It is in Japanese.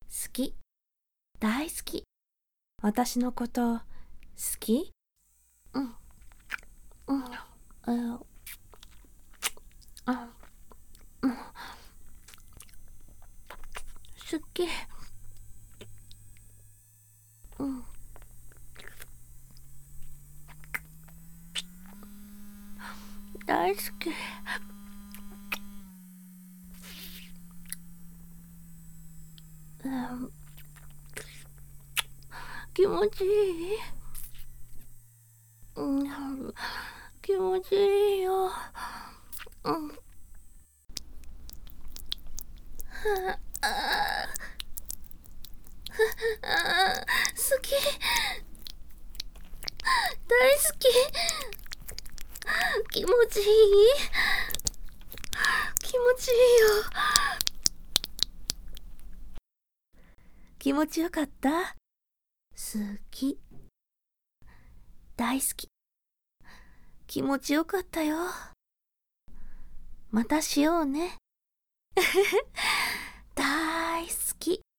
好き、大好き。私のこと好き？うん、うん、うん、好き。うん、大好き。うん、気持ちいい？うん、気持ちいいよ。うん、好き。大好き。気持ちいい？気持ちいいよ。気持ちよかった？好き、大好き。気持ちよかったよ。またしようね。大好き。